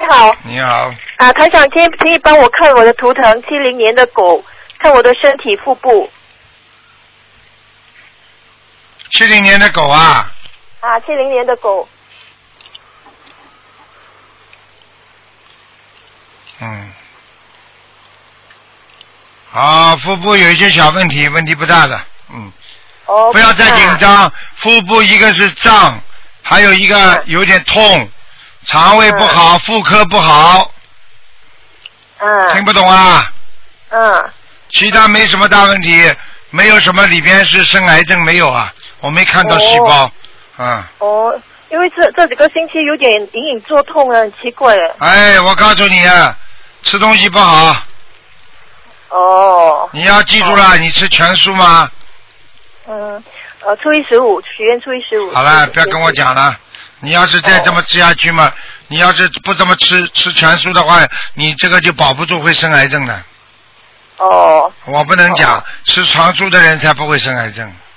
好。 你好。 啊，台长，可以帮我看我的图腾，70年的狗，看我的身体腹部。 70年的狗啊。 啊，70年的狗。 嗯。啊，腹部有一些小问题，问题不大的，嗯。 哦。 不要再紧张，腹部一个是胀，还有一个有点痛，肠胃不好，妇科不好。听不懂啊？其他没什么大问题，没有什么里边是生癌症没有啊？我没看到细胞。 因为这几个星期有点隐隐作痛啊，很奇怪。 哎，我告诉你啊，吃东西不好。你要记住了，你吃全素吗？ 初一15，许愿初一15。 好了，不要跟我讲了。你要是再这么吃下去嘛，你要是不这么吃全素的话，你这个就保不住会生癌症的。我不能讲，吃长素的人才不会生癌症。